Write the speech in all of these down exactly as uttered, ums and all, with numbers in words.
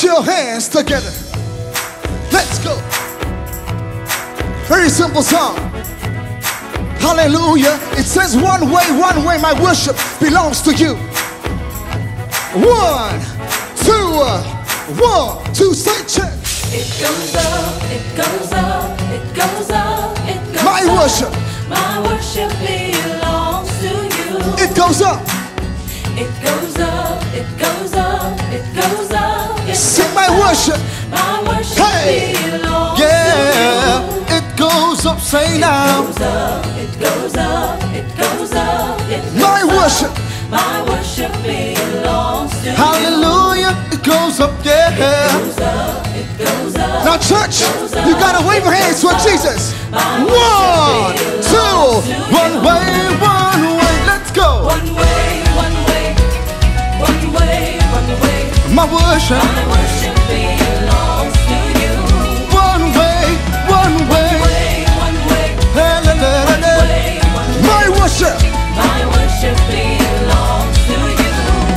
your hands together. Let's go. Very simple song. Hallelujah. It says one way, one way, my worship belongs to you. One, two, one, two, say check. It goes up, it goes up, it goes up, it goes My up. worship. My worship belongs to you. It goes up. It goes up, it goes up, it goes up. It Sing goes my up. worship. My worship Hey. belongs Yeah. to you. It goes up, say It now. goes up, it goes up, it goes up, it goes My up. worship. My worship belongs to Hallelujah. It goes up, yeah. you. It goes up, it goes up. Now church, you gotta wave your hands for Jesus. One, two, one way, one way, let's go. One way, one way, one way, one way. My worship. My worship belongs to you. One way, one way. Way, one way, La, la, la, la, la. way, one way. My worship. My worship belongs to you.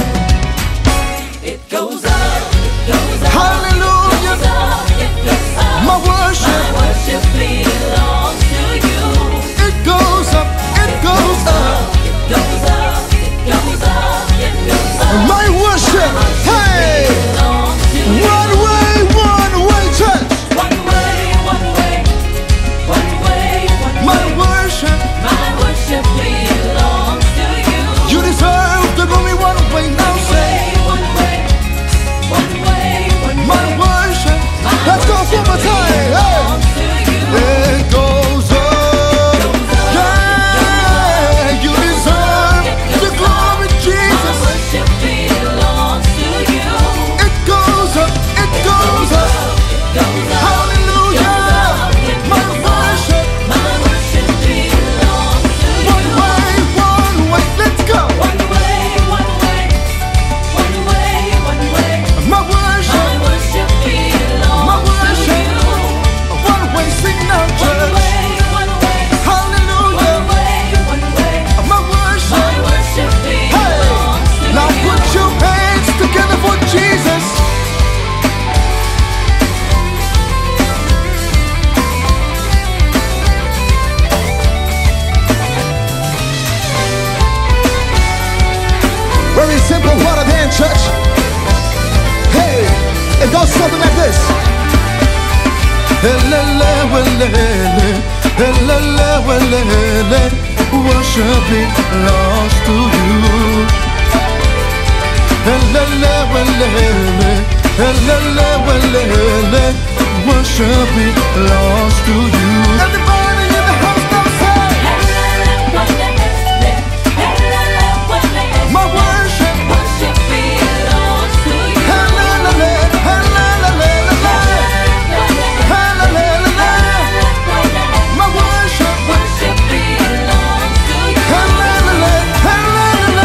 It goes up, it goes up. Hallelujah. It goes up, it goes up. My worship. My worship belongs to you. It goes up, it goes up. It goes up, it goes up, it goes up. My worship. Hey. Belongs to you. One way, one way, church. One way, one way, one way, one My way. worship. My worship belongs to you. You deserve the glory. One way, now say. One way, one way, one way. My worship. Let's go one more time. Hey. Belongs to you. It goes up. Yeah. You deserve the glory, My Jesus. worship belongs to you. It goes up. It goes up. It goes up. Hallelujah. My worship. My worship belongs to One you. way, one way. Let's go. One way, one way, one way, one way. My worship. My worship My belongs to worship. you. One way, sing now, One church. way, one way, Hallelujah. one way, one way. My worship. My worship Hey. belongs to Now you. put your hands together for Jesus. Very simple, what a dance, church. Hey, it goes something like this. Helele, welele, helele, welele, worship belongs to you. Helele, welele, helele, welele, worship belongs to you. Everybody in the house now say, my worship. Worship belongs to you. Helele, helele, helele, my worship. Worship belongs to you. Helele, helele,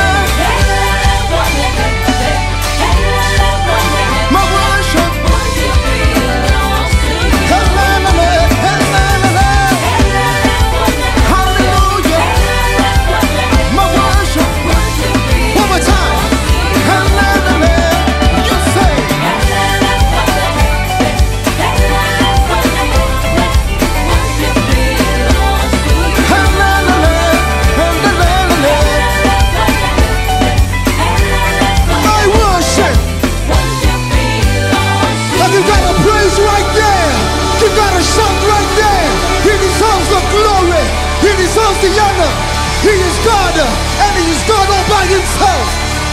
my worship. Worship belongs to you. Helele, helele, hallelujah, my worship. One more time. Helele, you say. Helele, helele, my worship. Now you got a praise right there. You got a shout right there. He deserves the glory. He deserves the honor. He is God, and He is God all by Himself.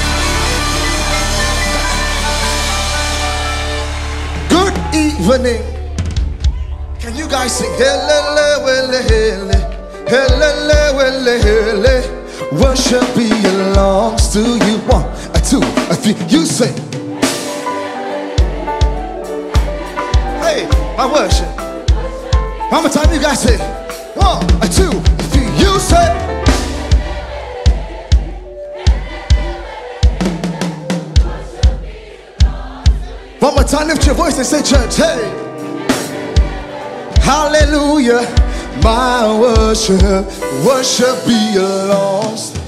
Good evening. Can you guys sing? Helele, wele, hele. Helele, wele, hele. Worship belongs to you. One, a two, a three. You sing. Hey, my worship. One more time, you guys say. One, a two, a three. You say. One more time, lift your voice and say, church, hey. Hallelujah, my worship, worship belongs.